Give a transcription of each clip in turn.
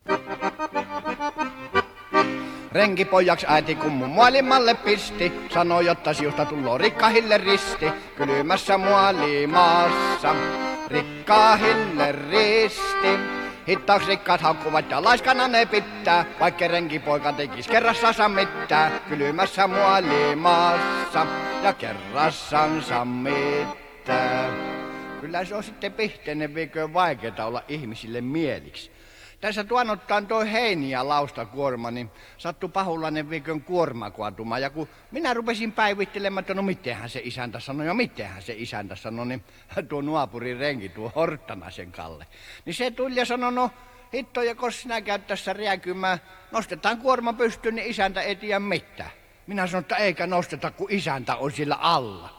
Renkipojaksi äiti kummun muolimalle pisti, sanoi, jotta siusta tulloo rikkahille risti, kylmässä muolimaassa, rikkahille risti. Hittaaks rikkaat haukkuvat ja laiskana ne pitää, vaikka renkipoika tekis kerrassansa mitään, kylmässä muolimaassa ja kerrassansa mitään. Kyllä se on sitten pihteinen viikö vaikeeta olla ihmisille mieliksi. Tässä tuonottaan toi heini ja laustakuorma, niin sattui pahulainen viikön kuorma kaatumaan. Ja kun minä rupesin päivittelemään, että no mitenhän se isäntä sanoi, niin tuo naapurin renki, tuo Horttanaisen Kalle. Niin se tuli ja sanoi, no hitto, ja kun sinä käyt tässä rääkymään, nostetaan kuorma pystyyn, niin isäntä ei tiedä mitään. Minä sanoin, että eikä nosteta, kun isäntä on sillä alla.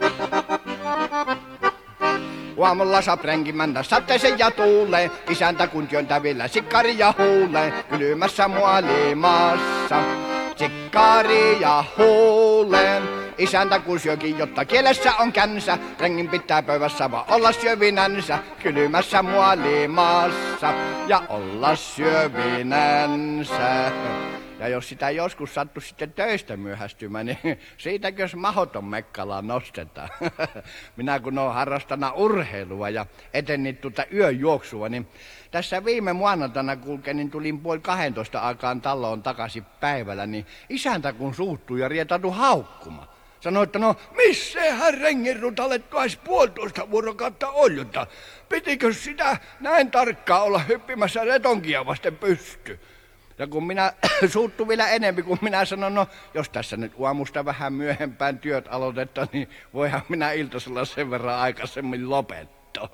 Aamulla saap renki mennä sateeseen ja tuulee, isäntä kunti on tävillä sikkari ja huulee, kylmässä muolimaassa, sikkari ja huulee. Isäntä kun syökin, jotta kielessä on känsä, rengin pitää pöydässä vaan olla syövinänsä, kylmässä muolimaassa ja olla syövinänsä. Ja jos sitä joskus sattui sitten töistä myöhästymään, niin siitäkös mahoton mekkala nostetaan. Minä kun olen harrastana urheilua ja etenin tuota yöjuoksua, niin tässä viime maanantaina niin tulin 11:30 aikaan taloon takaisin päivällä, niin isäntä kun suuttui ja rietautui haukkumaan. Sanoi, että no missähän rengin rutalle kais 1,5 vuorokautta oljutta. Pitikö sitä näin tarkkaan olla hyppimässä retonkia vasten pysty? Ja kun minä suuttu vielä enemmän, kun minä sanon, no jos tässä nyt aamusta vähän myöhempään työt aloitetaan, niin voihan minä iltasella sen verran aikaisemmin lopettaa.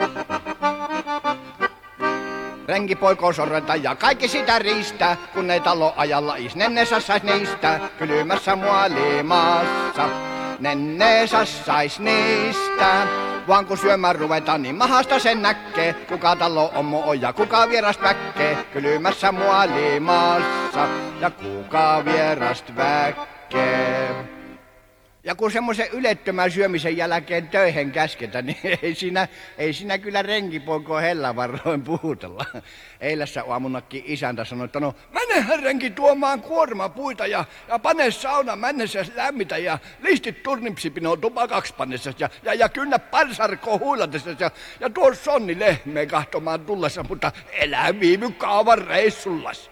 Renkipoiko sorreta ja kaikki sitä riistää, kun ei talo ajalla isnennensä sais niistä, kylmässä muolimaassa. Nennensä sais niistä, vaan kun syömään ruvetaan, niin mahasta sen näkee, kuka talo on ja kuka vierast väkkee, kylmässä muolimaassa ja kuka vierast väkkee. Ja kun semmoisen ylettömän syömisen jälkeen töihin käsketään, niin ei siinä kyllä renkipoiko hellävarroin puhutella. Eilässä aamunakin isäntä sanoi, että no menehän renki tuomaan kuormapuita ja pane sauna mennessä lämmitä ja listit turnipsipinoa tupakaksi pannessa ja kynnä parsarkoon huilatessa ja tuo sonni lehmeen kahtomaan tullessa, mutta elää viivy kaavan reissullas.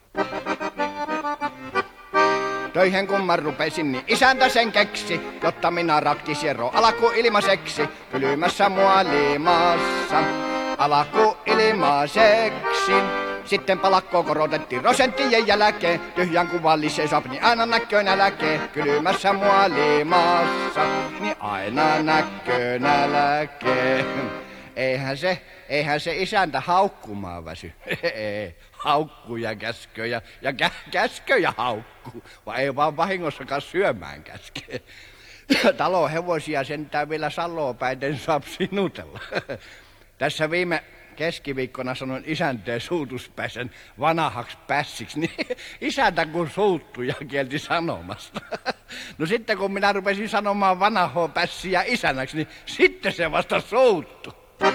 Töihin kun mä rupesin, niin isäntä sen keksi, jotta minä raktisiero alku ilmaiseksi, kylmässä muolimaassa, alku ilmaiseksi. Sitten palakkoa korotettiin prosenttien jälkeen, tyhjän kuvalliseen saap, niin aina näköön nälkeen, kylmässä muolimaassa, niin aina näköön nälkeen. Eihän se isäntä haukkumaan väsy. Haukkuu ja käskö ja käskö ja haukkuu, vaan ei vaan vahingossakaan syömään käske. Talon hevosia sentään vielä salopäiten saa sinutella. Tässä viime keskiviikkona sanoin isänteen suutuspäisen vanhaksi pässiksi, niin isäntä kun suuttui ja kielti sanomasta. No sitten kun minä rupesin sanomaan vanhaa pässiä isänäksi, niin sitten se vasta suuttui.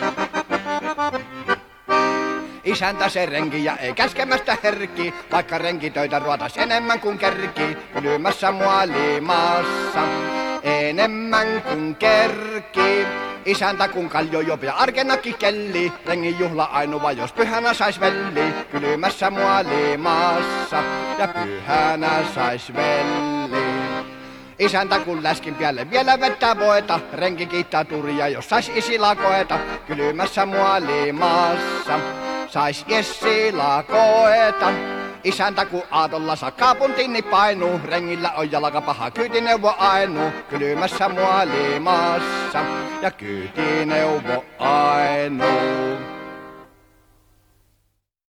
Isäntä se renki ja ei käskemästä herkii, vaikka renkitöitä ruotas enemmän kuin kerkii, kylmässä muolimaassa enemmän kuin kerkii. Isäntä kun kaljo jopia arkenakin kellii, rengin juhla ainuva jos pyhänä sais velli, kylmässä muolimaassa ja pyhänä sais velli. Isäntä kun läskin päälle vielä vettää voeta, renki kiittää turia jos sais isila koeta, kylmässä muolimaassa sais isila koeta. Isäntä kun aatolla sakkaa puntinni painuu, rengillä on jalka paha kyytineuvo ainu, kylmässä muolimaassa ja kyytineuvo ainu.